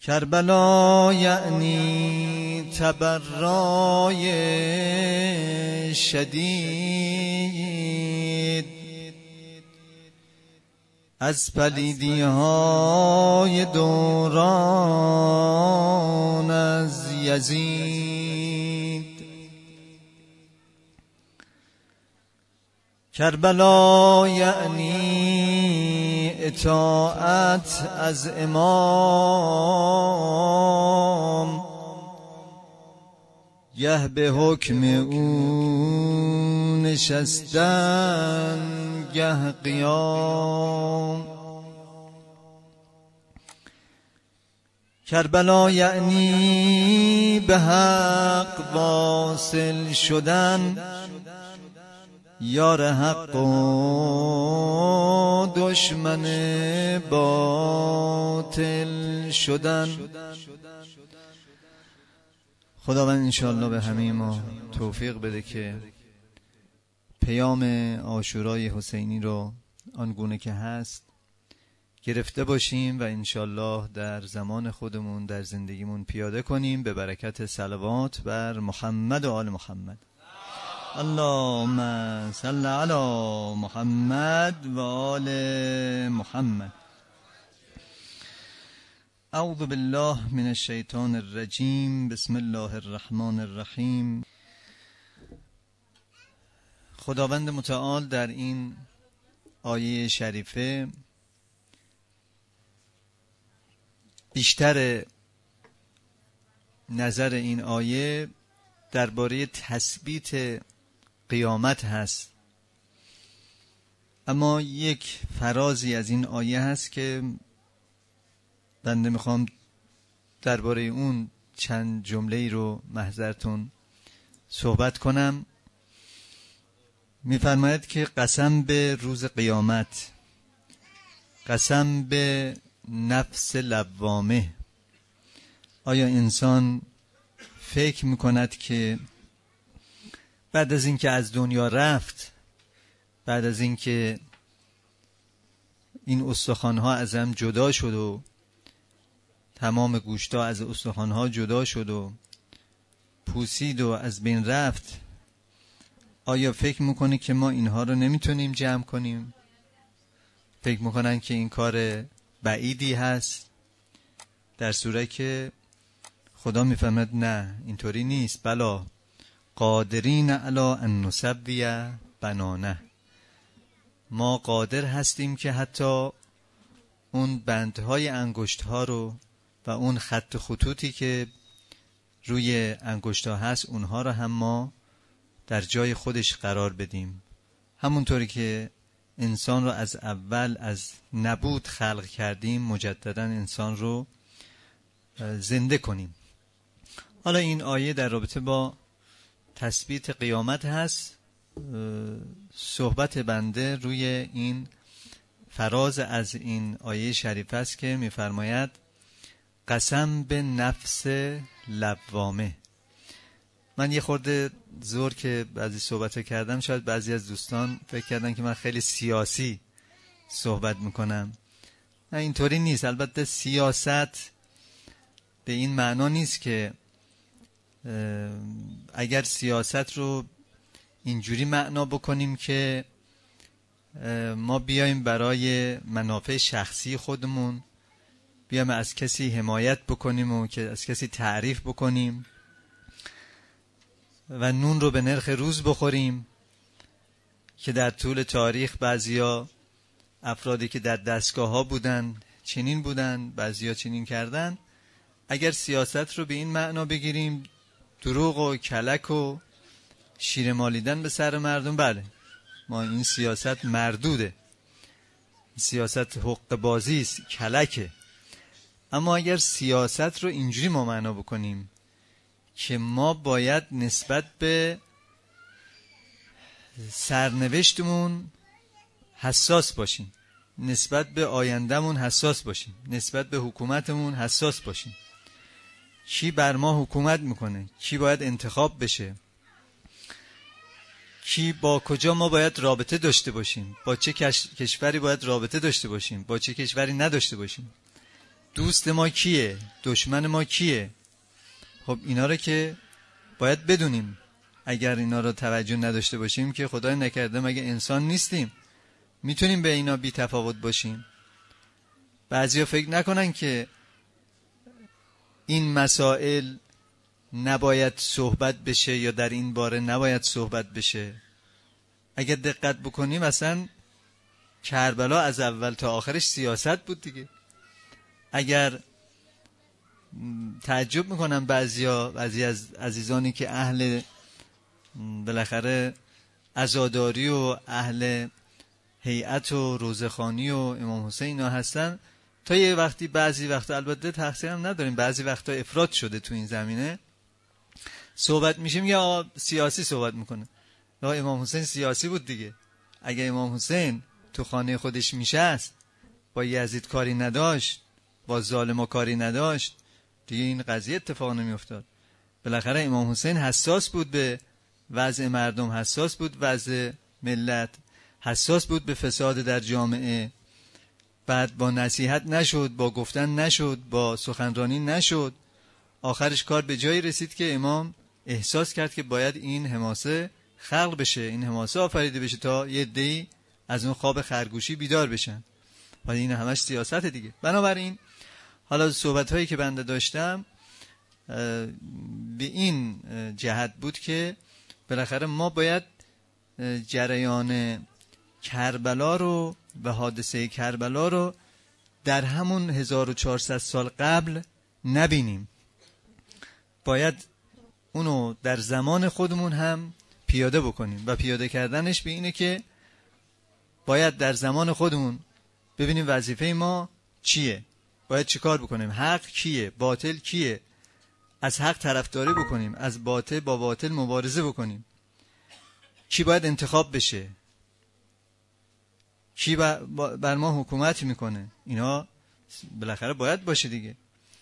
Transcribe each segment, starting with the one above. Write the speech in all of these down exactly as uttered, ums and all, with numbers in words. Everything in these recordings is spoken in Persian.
کربلا یعنی تبرای شدید از پلیدی های دوران از یزید. کربلا یعنی اطاعت از امام، گه به حکم او نشستن گه قیام. کربلا یعنی به حق واصل شدن، یار حق و دشمن باطل شدن. خداوند انشاءالله به همه ما توفیق بده که پیام عاشورای حسینی رو آنگونه که هست گرفته باشیم و انشاءالله در زمان خودمون در زندگیمون پیاده کنیم به برکت صلوات بر محمد و آل محمد. اللهم صل علی محمد و آل محمد. اعوذ بالله من الشیطان الرجیم. بسم الله الرحمن الرحیم. خداوند متعال در این آیه شریفه بیشتر نظر این آیه درباره تثبیت قیامت هست، اما یک فرازی از این آیه هست که بنده میخوام درباره اون چند جمله رو محضرتون صحبت کنم. میفرماید که قسم به روز قیامت، قسم به نفس لوامه. آیا انسان فکر میکند که بعد از اینکه از دنیا رفت، بعد از اینکه این استخوان‌ها از هم جدا شد و تمام گوشت‌ها از استخوان‌ها جدا شد و پوسید و از بین رفت، آیا فکر میکنه که ما اینها رو نمیتونیم جمع کنیم؟ فکر میکنن که این کار بعیدی هست، در صورتی که خدا میفهمد نه اینطوری نیست. بلا قادرین علی ان نسوی بنانه، ما قادر هستیم که حتی اون بندهای انگشت‌ها رو و اون خط خطوطی که روی انگشت‌ها هست اونها رو هم ما در جای خودش قرار بدیم. همونطوری که انسان رو از اول از نبود خلق کردیم مجددا انسان رو زنده کنیم. حالا این آیه در رابطه با تثبیت قیامت هست. صحبت بنده روی این فراز از این آیه شریف است که می‌فرماید قسم به نفس لوامه. من یه خورده زور که بعضی صحبت کردم، شاید بعضی از دوستان فکر کردن که من خیلی سیاسی صحبت میکنم. نه اینطوری نیست. البته سیاست به این معنا نیست که اگر سیاست رو اینجوری معنا بکنیم که ما بیایم برای منافع شخصی خودمون بیایم از کسی حمایت بکنیم و که از کسی تعریف بکنیم و نون رو به نرخ روز بخوریم، که در طول تاریخ بعضیا افرادی که در دستگاه ها بودن چنین بودن، بعضیا چنین کردن. اگر سیاست رو به این معنا بگیریم دروغ و کلک و شیر مالیدن به سر مردم، بله ما این سیاست مردوده، سیاست حق بازی است، کلکه. اما اگر سیاست رو اینجوری ما معنا بکنیم که ما باید نسبت به سرنوشتمون حساس باشیم، نسبت به آیندهمون حساس باشیم، نسبت به حکومتمون حساس باشیم. کی بر ما حکومت میکنه، کی باید انتخاب بشه، کی با کجا ما باید رابطه داشته باشیم، با چه کشوری باید رابطه داشته باشیم، با چه کشوری نداشته باشیم. دوست ما کیه، دشمن ما کیه. خب اینا رو که باید بدونیم. اگر اینا رو توجه نداشته باشیم که خدای نکرده مگه انسان نیستیم؟ میتونیم به اینا بی تفاوت باشیم. بعضیا فکر نکنن که این مسائل نباید صحبت بشه یا در این باره نباید صحبت بشه. اگر دقت بکنیم اصلا کربلا از اول تا آخرش سیاست بود دیگه. اگر تعجب میکنم بعضیا بعضی از عزیزانی که اهل بالاخره عزاداری و اهل هیئت و روزخوانی و امام حسین ها هستن، تا یه وقتی بعضی وقتا، البته تقصیر هم نداریم، بعضی وقتا افراط شده تو این زمینه، صحبت میشه میگه آقا سیاسی صحبت میکنه. آقا امام حسین سیاسی بود دیگه. اگه امام حسین تو خانه خودش میشست، با یزید کاری نداشت، با ظالما کاری نداشت، دیگه این قضیه اتفاق نمیافتاد. بالاخره امام حسین حساس بود به وضع مردم، حساس بود وضع ملت، حساس بود به فساد در جامعه. بعد با نصیحت نشد، با گفتن نشد، با سخنرانی نشد. آخرش کار به جایی رسید که امام احساس کرد که باید این حماسه خلق بشه، این حماسه آفریده بشه تا یه عده‌ای از اون خواب خرگوشی بیدار بشن. ولی این همش سیاست دیگه. بنابراین حالا صحبت هایی که بنده داشتم به این جهت بود که بالاخره ما باید جریان کربلا رو و حادثه کربلا رو در همون هزار و چهارصد سال قبل نبینیم. باید اونو در زمان خودمون هم پیاده بکنیم و پیاده کردنش به اینه که باید در زمان خودمون ببینیم وظیفه ما چیه، باید چیکار بکنیم، حق کیه، باطل کیه، از حق طرفداری بکنیم، از باطل با باطل مبارزه بکنیم، کی باید انتخاب بشه، کی بر ما حکومت میکنه. اینا بالاخره باید باشه دیگه.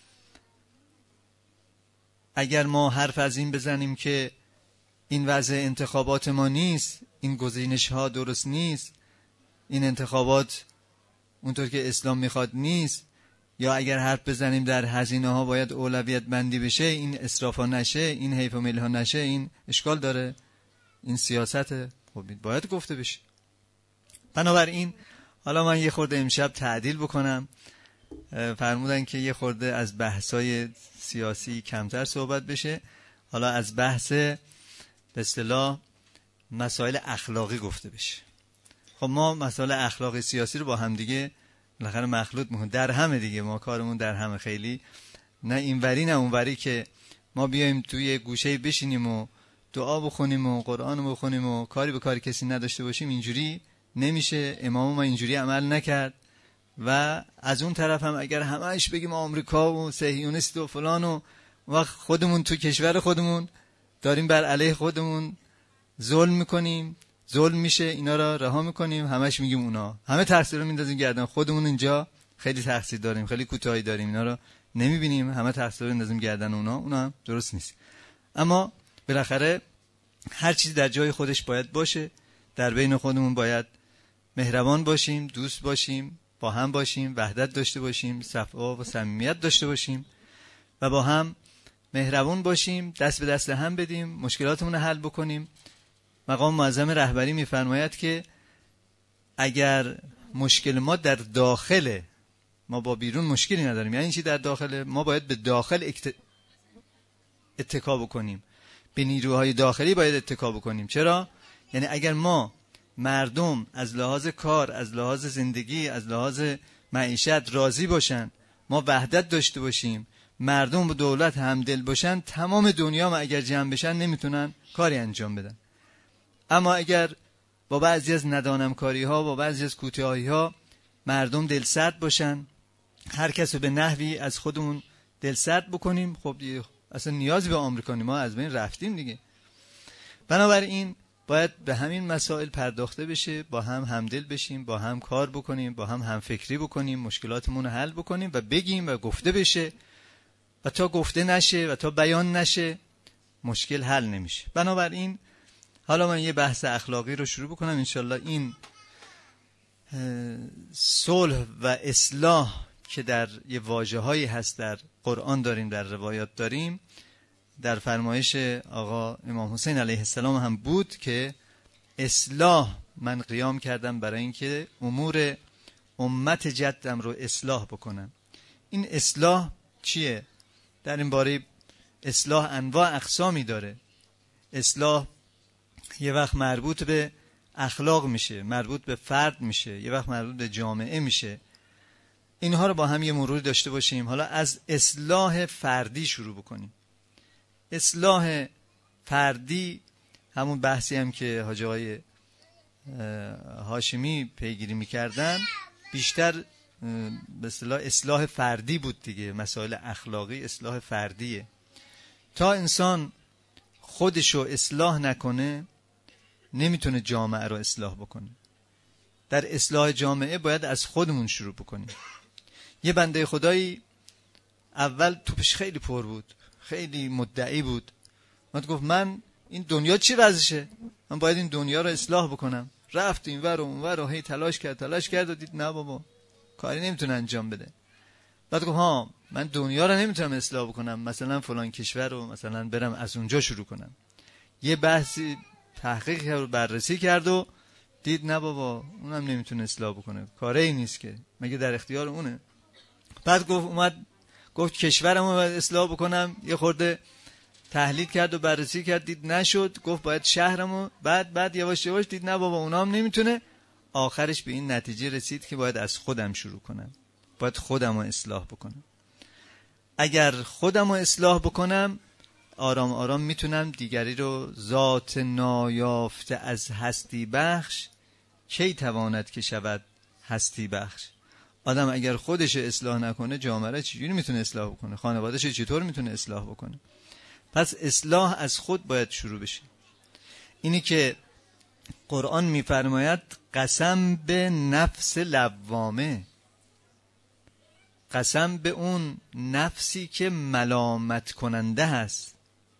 اگر ما حرف از این بزنیم که این وضع انتخابات ما نیست، این گزینش ها درست نیست، این انتخابات اونطور که اسلام میخواد نیست، یا اگر حرف بزنیم در هزینه ها باید اولویت بندی بشه، این اسراف ها نشه، این حیف و میل ها نشه، این اشکال داره، این سیاسته، خب باید گفته بشه. بنابراین حالا من یه خورده امشب تعدیل بکنم. فرمودن که یه خورده از بحثای سیاسی کمتر صحبت بشه، حالا از بحث به اصطلاح مسائل اخلاقی گفته بشه. خب ما مسائل اخلاقی سیاسی رو با هم دیگه بالاخره مخلوط میکنیم، در همه دیگه، ما کارمون در همه، خیلی نه اینوری نه اونوری که ما بیایم توی گوشه بشینیم و دعا بخونیم و قرآن بخونیم و کاری به کار کسی نداشته باشیم. اینجوری نمیشه. امام ما اینجوری عمل نکرد. و از اون طرف هم اگر همهش بگیم آمریکا و صهیونیست و فلان و وقت خودمون تو کشور خودمون داریم بر علیه خودمون ظلم میکنیم، ظلم میشه، اینا را رها میکنیم، همش میگیم اونا، همه تقصیر رو میندازیم گردن خودمون. اینجا خیلی تقصیر داریم، خیلی کوتاهی داریم، اینا رو نمیبینیم، همه تقصیر رو میندازیم گردن اونا. اونا هم درست نیست. اما بالاخره هر چیزی در جای خودش باید باشه. در بین خودمون باید مهربان باشیم، دوست باشیم، با هم باشیم، وحدت داشته باشیم، صفا و صمیمیت داشته باشیم و با هم مهربان باشیم، دست به دست هم بدیم، مشکلاتمون رو حل بکنیم. مقام معظم رهبری میفرماید که اگر مشکل ما در داخل، ما با بیرون مشکلی نداریم، یعنی چی در داخل؟ ما باید به داخل اکت... اتکا بکنیم، به نیروهای داخلی باید اتکا بکنیم. چرا؟ یعنی اگر ما مردم از لحاظ کار، از لحاظ زندگی، از لحاظ معیشت راضی باشن، ما وحدت داشته باشیم، مردم و دولت همدل باشن، تمام دنیا ما اگر جمع بشن نمیتونن کاری انجام بدن. اما اگر با بعضی از ندانمکاری ها، با بعضی از کوتاهی ها مردم دلسرد باشن، هر کس رو به نحوی از خودمون دلسرد بکنیم، خب اصلا نیازی به آمریکا ما از بین رفتیم دیگه. بنابراین باید به همین مسائل پرداخته بشه، با هم همدل بشیم، با هم کار بکنیم، با هم همفکری بکنیم، مشکلاتمون رو حل بکنیم و بگیم و گفته بشه. و تا گفته نشه و تا بیان نشه مشکل حل نمیشه. بنابراین حالا من یه بحث اخلاقی رو شروع بکنم. انشالله این صلح و اصلاح که در یه واژه‌هایی هست در قرآن داریم، در روایات داریم، در فرمایش آقا امام حسین علیه السلام هم بود که اصلاح من قیام کردم برای اینکه امور امت جدم رو اصلاح بکنم. این اصلاح چیه؟ در این باره اصلاح انواع اقسامی داره. اصلاح یه وقت مربوط به اخلاق میشه، مربوط به فرد میشه، یه وقت مربوط به جامعه میشه. اینها رو با هم یه مرور داشته باشیم. حالا از اصلاح فردی شروع بکنیم. اصلاح فردی همون بحثی هم که حاج آقای هاشمی پیگیری میکردن بیشتر به اصطلاح اصلاح فردی بود دیگه. مسائل اخلاقی اصلاح فردیه. تا انسان خودشو اصلاح نکنه نمیتونه جامعه رو اصلاح بکنه. در اصلاح جامعه باید از خودمون شروع بکنیم. یه بنده خدایی اول توپش خیلی پر بود، خیلی مدعی بود. من گفت من این دنیا چی وضعشه؟ من باید این دنیا رو اصلاح بکنم. رفت اینور و اونور و هی تلاش کرد تلاش کرد و دید نه بابا کاری نمیتونه انجام بده. بعد گفت ها من دنیا رو نمیتونم اصلاح بکنم، مثلا فلان کشور رو مثلا برم از اونجا شروع کنم. یه بحثی تحقیق کرد و بررسی کرد و دید نه بابا اونم نمیتونه اصلاح بکنه، کاری ای نیست که، مگه در اختیار اونه. بعد گفت اومد گفت کشورمو باید اصلاح بکنم. یه خورده تحلیل کرد و بررسی کرد دید نشد. گفت باید شهرمو. بعد بعد یواش یواش دید نه بابا اونام نمیتونه. آخرش به این نتیجه رسید که باید از خودم شروع کنم، باید خودمو اصلاح بکنم. اگر خودمو اصلاح بکنم آرام آرام میتونم دیگری رو. ذات نایافته از هستی بخش کی تواند که شود هستی بخش. آدم اگر خودش اصلاح نکنه جامعه چجوری میتونه اصلاح بکنه؟ خانواده‌اش چطور میتونه اصلاح بکنه؟ پس اصلاح از خود باید شروع بشه. اینی که قرآن میفرماید قسم به نفس لوامه، قسم به اون نفسی که ملامت کننده هست.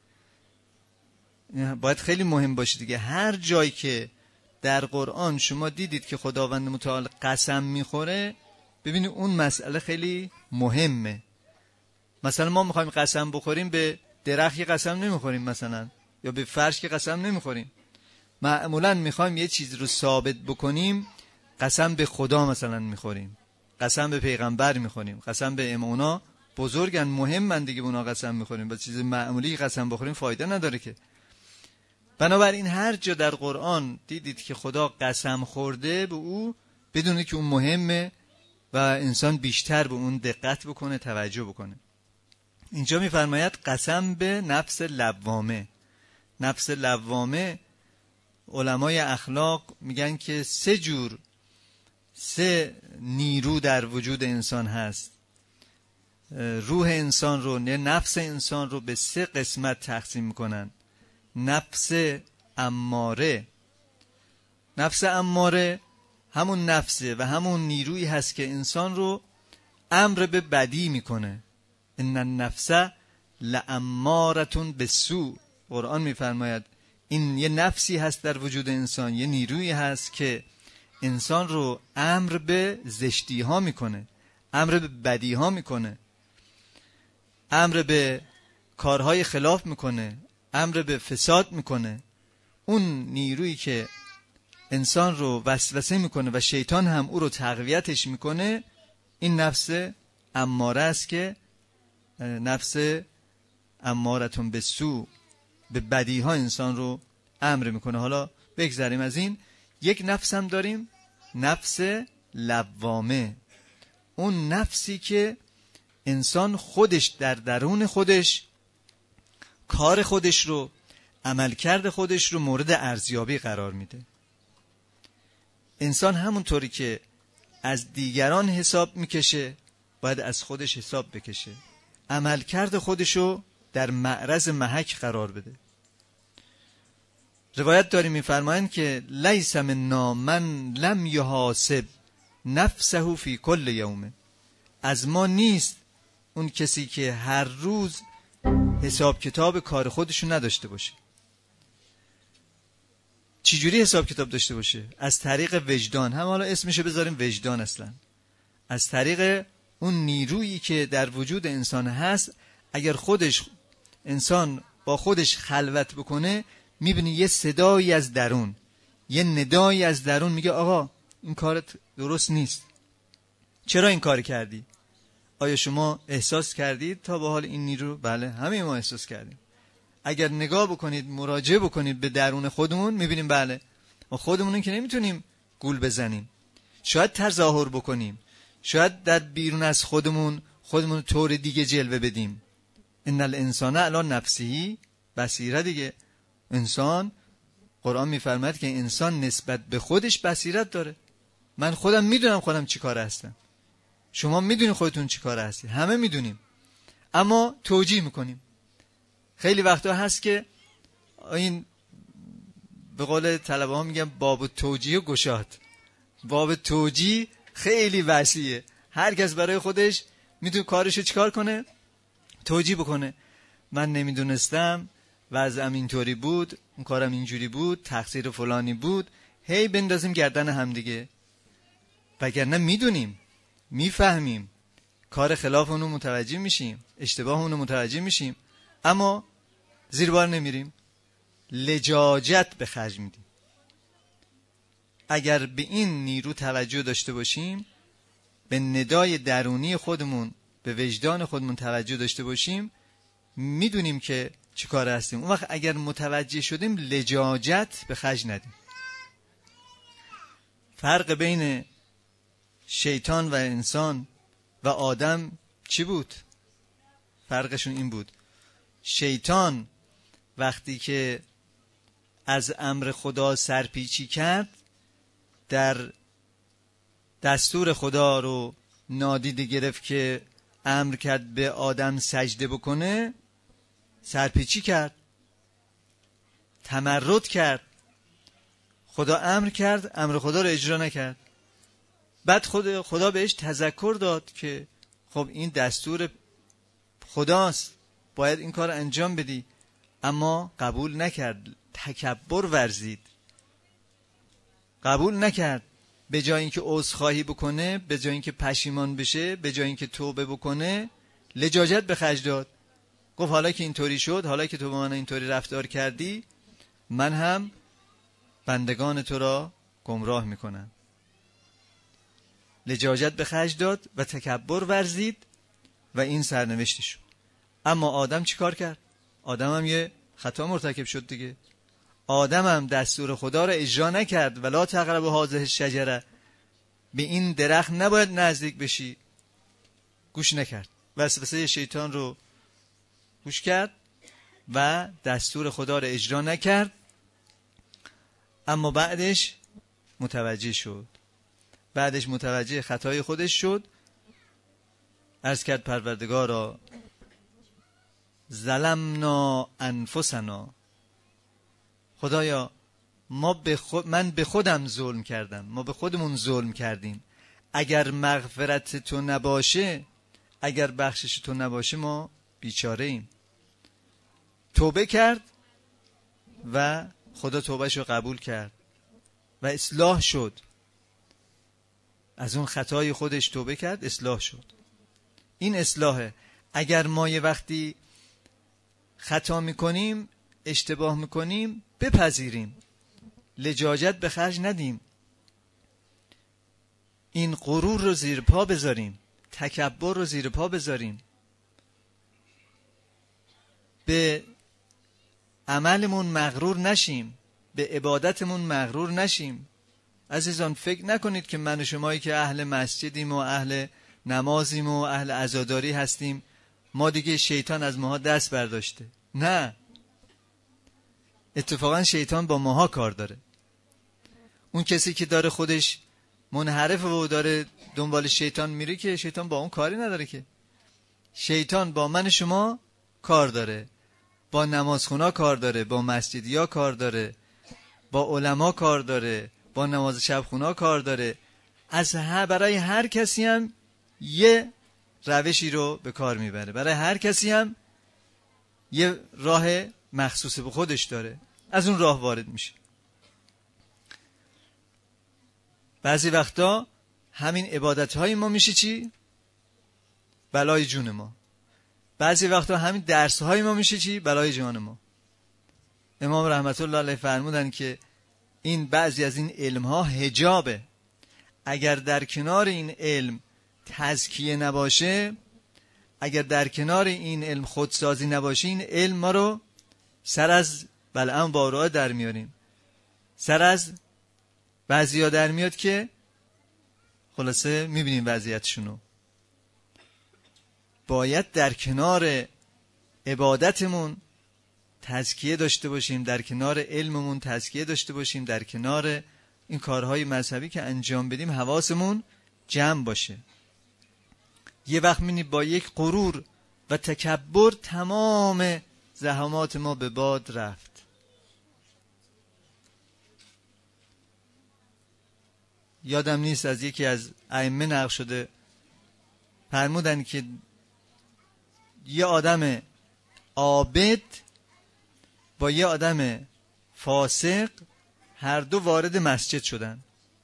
باید خیلی مهم باشه دیگه. هر جایی که در قرآن شما دیدید که خداوند متعال قسم میخوره ببینید اون مسئله خیلی مهمه. مثلا ما میخوایم قسم بخوریم به درختی قسم نمیخوریم مثلا، یا به فرش که قسم نمیخوریم. معمولا میخوایم یه چیز رو ثابت بکنیم قسم به خدا مثلا میخوریم، قسم به پیغمبر میخوریم، قسم به امانا بزرگن مهمن دیگه، اونا قسم میخوریم. با چیز معمولی قسم بخوریم فایده نداره که. بنابراین هر جا در قرآن دیدید که خدا قسم خورده به او بدونید که اون مهمه و انسان بیشتر به اون دقت بکنه، توجه بکنه. اینجا میفرماید قسم به نفس لوامه. نفس لوامه علمای اخلاق میگن که سه جور سه نیرو در وجود انسان هست. روح انسان رو، نفس انسان رو به سه قسمت تقسیم میکنن. نفس اماره، نفس اماره همون نفسه و همون نیرویی هست که انسان رو امر به بدی میکنه. ان النفس لامارة بالسوء. قرآن میفرماید این یه نفسی هست در وجود انسان، یه نیرویی هست که انسان رو امر به زشتی ها میکنه، امر به بدی ها میکنه، امر به کارهای خلاف میکنه، امر به فساد میکنه. اون نیرویی که انسان رو وسوسه میکنه و شیطان هم او رو تقویتش میکنه این نفس اماره است که نفس امارتون به سو، به بدی ها انسان رو امر میکنه. حالا بگذاریم از این. یک نفس هم داریم، نفس لوامه. اون نفسی که انسان خودش در درون خودش کار خودش رو، عملکرد خودش رو مورد ارزیابی قرار میده. انسان همونطوری که از دیگران حساب میکشه باید از خودش حساب بکشه، عملکرد خودش رو در معرض محک قرار بده. روایت داریم میفرمایند که لیس منا من لم یحاسب نفسه فی کل یوم. از ما نیست اون کسی که هر روز حساب کتاب کار خودشو نداشته باشه. چجوری حساب کتاب داشته باشه؟ از طریق وجدان. هم حالا اسمشو بذاریم وجدان. اصلا از طریق اون نیرویی که در وجود انسان هست، اگر خودش انسان با خودش خلوت بکنه، میبینی یه صدایی از درون، یه ندایی از درون میگه آقا این کارت درست نیست. چرا این کار کردی؟ آیا شما احساس کردید تا به حال این نیرو؟ بله، همه ما احساس کردیم. اگر نگاه بکنید، مراجعه بکنید به درون خودمون، میبینیم بله ما خودمون که نمیتونیم گول بزنیم، شاید تظاهر بکنیم، شاید در بیرون از خودمون خودمون طور دیگه جلوه بدیم. ان الانسان علی نفسه بصیره. دیگه انسان، قرآن میفرماید که انسان نسبت به خودش بصیرت داره. من خودم میدونم خودم چی کار هستم، شما میدونید خودتون چی کار هستی، همه میدونیم، اما توجیه میکنیم. خیلی وقتا هست که این به قول طلبه ها میگن باب توجیه و گشاد. باب توجیه خیلی وسیعه، هر کس برای خودش میتونه کارشو چیکار کنه، توجیه بکنه. من نمیدونستم، وضعم اینطوری بود، اون کارم اینجوری بود، تقصیر فلانی بود، هی بندازیم گردن همدیگه. وگرنه میدونیم، میفهمیم، کار خلاف اونو متوجه میشیم، اشتباه اونو متوجه میشیم، اما زیر بار نمیریم، لجاجت به خرج میدیم. اگر به این نیرو توجه داشته باشیم، به ندای درونی خودمون، به وجدان خودمون توجه داشته باشیم، میدونیم که چی کار هستیم. اون وقت اگر متوجه شدیم، لجاجت به خرج ندیم. فرق بین شیطان و انسان و آدم چی بود؟ فرقشون این بود: شیطان وقتی که از امر خدا سرپیچی کرد، در دستور خدا رو نادیده گرفت که امر کرد به آدم سجده بکنه، سرپیچی کرد، تمرد کرد. خدا امر کرد، امر خدا رو اجرا نکرد. بعد خدا, خدا بهش تذکر داد که خب این دستور خداست، باید این کار انجام بدی، اما قبول نکرد، تکبر ورزید، قبول نکرد. به جای اینکه عذرخواهی بکنه، به جای اینکه پشیمان بشه، به جای اینکه توبه بکنه، لجاجت به خرج داد. گفت حالا که اینطوری شد، حالا که تو با من اینطوری رفتار کردی، من هم بندگان تو را گمراه میکنم. لجاجت به خرج داد و تکبر ورزید و این سرنوشتش شد. اما آدم چی کار کرد؟ آدم هم یه خطا مرتکب شد دیگه. آدم هم دستور خدا را اجرا نکرد. ولا تقربوا هذه الشجره، به این درخت نباید نزدیک بشی، گوش نکرد، وسوسه شیطان رو گوش کرد و دستور خدا را اجرا نکرد. اما بعدش متوجه شد، بعدش متوجه خطای خودش شد. عرض کرد پروردگارا ظلمنا انفسنا، خدایا ما به خود من به خودم ظلم کردم، ما به خودمون ظلم کردیم. اگر مغفرت تو نباشه، اگر بخشش تو نباشه، ما بیچاره ایم. توبه کرد و خدا توبهش رو قبول کرد و اصلاح شد. از اون خطای خودش توبه کرد، اصلاح شد. این اصلاحه. اگر ما یه وقتی خطا میکنیم، اشتباه میکنیم، بپذیریم، لجاجت به خرج ندیم، این غرور رو زیر پا بذاریم، تکبر رو زیر پا بذاریم، به عملمون مغرور نشیم، به عبادتمون مغرور نشیم. عزیزان فکر نکنید که من و شمایی که اهل مسجدیم و اهل نمازیم و اهل عزاداری هستیم، ما دیگه شیطان از ماها دست برداشته. نه، اتفاقا شیطان با ماها کار داره. اون کسی که داره خودش منحرف و داره دنبال شیطان میره، که شیطان با اون کاری نداره. که شیطان با من شما کار داره، با نمازخونا کار داره، با مسجدیا کار داره، با علما کار داره، با نماز شبخونا کار داره. از هر برای هر کسی هم یه روشی رو به کار میبره، برای هر کسی هم یه راه مخصوص به خودش داره، از اون راه وارد میشه. بعضی وقتا همین عبادت های ما میشه چی؟ بلای جون ما. بعضی وقتا همین درس های ما میشه چی؟ بلای جان ما. امام رحمت الله علیه فرمودن که این بعضی از این علم ها حجابه. اگر در کنار این علم تزکیه نباشه، اگر در کنار این علم خودسازی نباشه، این علم ما رو سر از بلعم بارها در میاریم. سر از بعضی ها در میاد که خلاصه میبینیم وضعیتشونو. باید در کنار عبادتمون تزکیه داشته باشیم، در کنار علممون تزکیه داشته باشیم، در کنار این کارهای مذهبی که انجام بدیم حواسمون جمع باشه. یه وقت می‌بینی با یک غرور و تکبر تمام زحمات ما به باد رفت. یادم نیست از یکی از ائمه نقل شده، فرمودن که یه آدم عابد با یه آدم فاسق هر دو وارد مسجد شدن.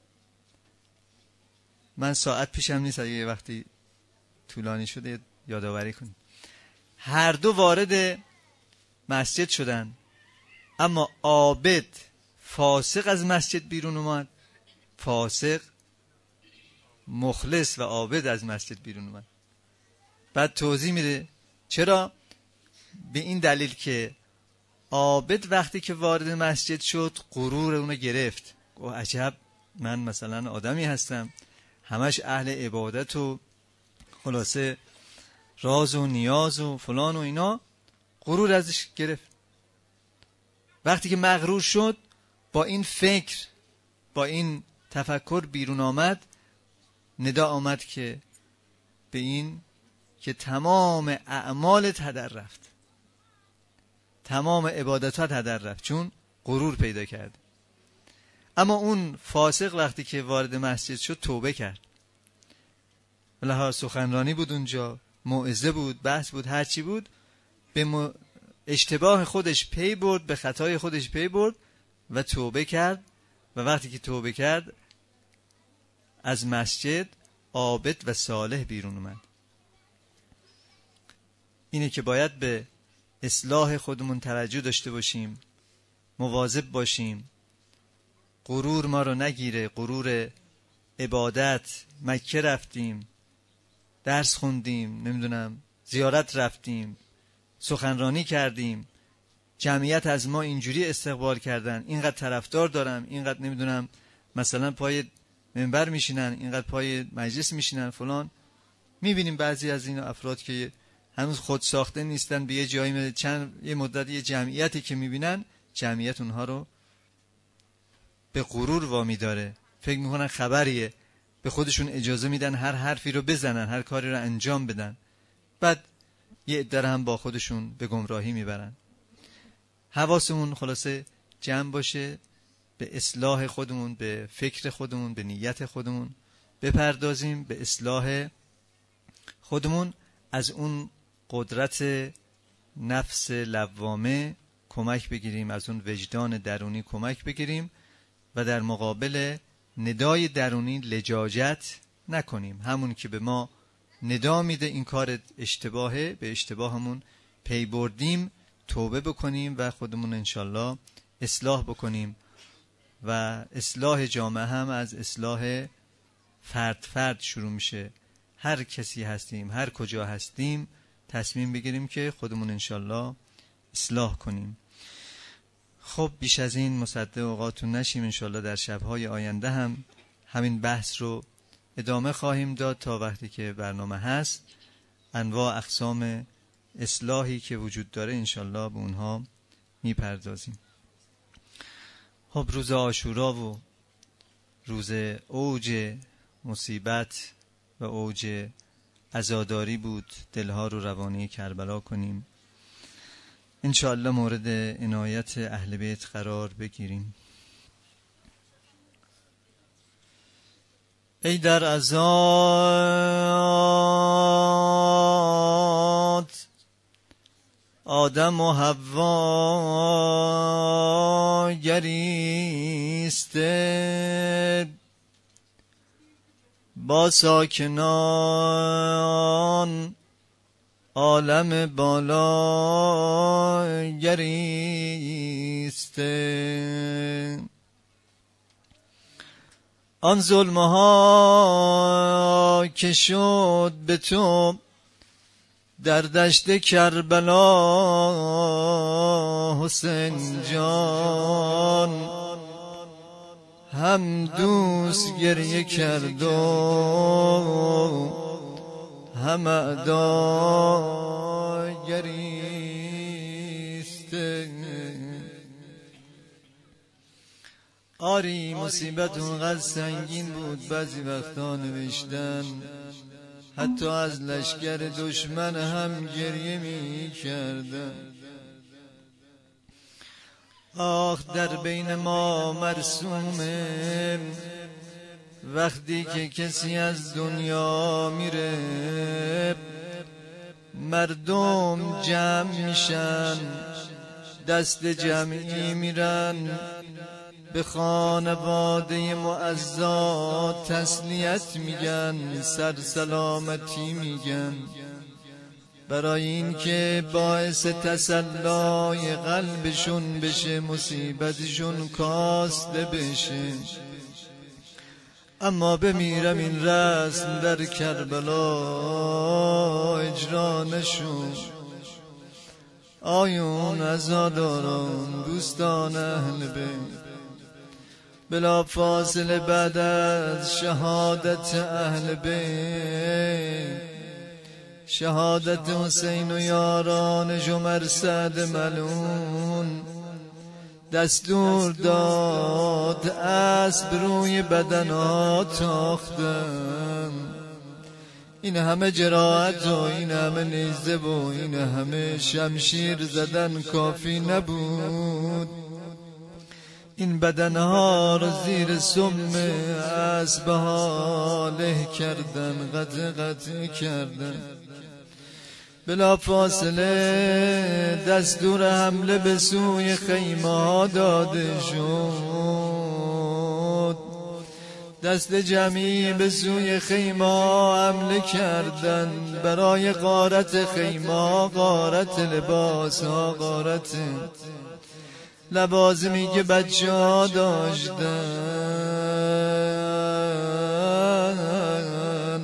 من ساعت پیشم نیست، اگه یه وقتی طولانی شده یادآوری کنید. هر دو وارد مسجد شدن، اما عابد فاسق از مسجد بیرون اومد، فاسق مخلص و عابد از مسجد بیرون اومد. بعد توضیح میده چرا؟ به این دلیل که عابد وقتی که وارد مسجد شد غرور اونو گرفت. گفت عجب، من مثلا آدمی هستم همش اهل عبادت و خلاصه راز و نیاز و فلان و اینا، غرور ازش گرفت. وقتی که مغرور شد، با این فکر با این تفکر بیرون آمد، ندا آمد که به این که تمام اعمالت هدر رفت، تمام عبادتات هدر رفت، چون غرور پیدا کرد. اما اون فاسق وقتی که وارد مسجد شد توبه کرد. لها سخنرانی بود اونجا، موعظه بود، بحث بود، هرچی بود، به م... اشتباه خودش پی برد، به خطای خودش پی برد و توبه کرد. و وقتی که توبه کرد از مسجد عابد و صالح بیرون اومد. اینه که باید به اصلاح خودمون توجه داشته باشیم، مواظب باشیم، غرور ما رو نگیره. غرور عبادت، مکه رفتیم، درس خوندیم، نمیدونم زیارت رفتیم، سخنرانی کردیم، جمعیت از ما اینجوری استقبال کردن، اینقدر طرفدار دارم، اینقدر نمیدونم مثلا پای منبر میشینن، اینقدر پای مجلس میشینن فلان. میبینیم بعضی از این افراد که هنوز خود ساخته نیستن، به یه جایی چند یه مدت یه جمعیتی که میبینن، جمعیت اونها رو به غرور وامی داره، فکر میکنن خبریه، به خودشون اجازه میدن هر حرفی رو بزنن، هر کاری رو انجام بدن، بعد یه عده هم با خودشون به گمراهی میبرن. حواسمون خلاصه جمع باشه، به اصلاح خودمون، به فکر خودمون، به نیت خودمون بپردازیم، به اصلاح خودمون، از اون قدرت نفس لوامه کمک بگیریم، از اون وجدان درونی کمک بگیریم و در مقابل ندای درونی لجاجت نکنیم. همون که به ما ندا میده این کار اشتباهه، به اشتباهمون پی بردیم، توبه بکنیم و خودمون انشالله اصلاح بکنیم. و اصلاح جامعه هم از اصلاح فرد فرد شروع میشه. هر کسی هستیم، هر کجا هستیم، تصمیم بگیریم که خودمون انشالله اصلاح کنیم. خب بیش از این مصدق اوقاتون نشیم. انشالله در شبهای آینده هم همین بحث رو ادامه خواهیم داد تا وقتی که برنامه هست. انواع اقسام اصلاحی که وجود داره انشالله به اونها میپردازیم. خب روز عاشورا و روز اوج مصیبت و اوج عزاداری بود. دلها رو روانی کربلا کنیم، انشاءالله مورد عنایت اهل بیت قرار بگیریم. ای در عزات آدم و حوا گریسته، با ساکنان عالم بالا گریسته. آن ظلمها که شد به تو در دشت کربلا حسین جان، هم دوست گریه کرد و هم اعدا گریسته. آری مصیبت اونقدر سنگین بود بعضی وقتا نوشتن حتی از لشکر دشمن هم گریه می کردن. آخ در بین ما مرسومه وقتی که کسی از دنیا میره مردم جمع میشن، دست جمعی میرن به خانواده معزا تسلیت میگن، سر سلامتی میگن، برای این که باعث تسلای قلبشون بشه، مصیبتشون کاسته بشه. اما بمیرم این رسم در کربلا اجرا نشد. آیون عزاداران دوستان اهل بیت بلا فاصله بعد از شهادت اهل بیت، شهادت حسین و یاران جمرصد ملعون، دستور داد اسب روی بدنها تاختن. این همه جراحت و این همه نیزه و این همه شمشیر زدن کافی نبود، این بدنها رو زیر سم اسبها له کردن، قطع قطع کردن. بلا فاصله دستور حمله به سوی خیمه ها داده شد، دست جمعی به سوی خیمه ها حمله کردن برای غارت خیمه ها، غارت لباس ها، غارت لوازمی که بچه ها داشتن.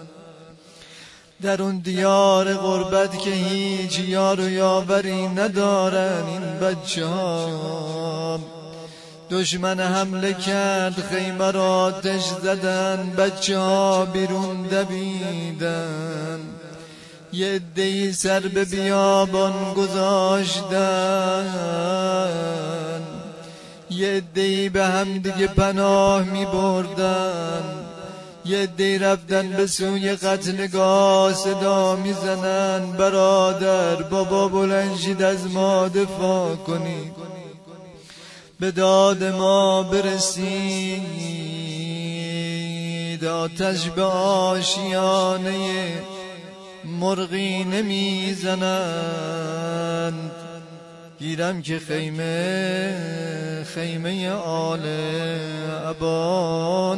در اون دیار غربت که هیچ یار و یاوری ندارن این بچه ها، دشمن حمله کرد، خیمه را آتش زدن، بچه ها بیرون دویدن، یه عده‌ای سر به بیابان گذاشتن، یه عده‌ای به هم دیگه پناه می بردن، یه عده‌ای رفتن به سوی قتلگاه صدا می زنن برادر بابا بلند شید از ما دفاع کنید، به داد ما برسید. آتش به آشیانه مرغی نمی زنند، گیرم که خیمه خیمه آل ابا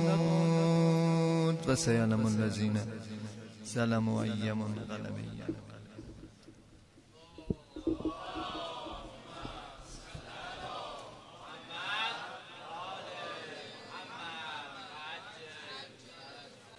نبود. و سیعلم الذین ظلموا أی منقلب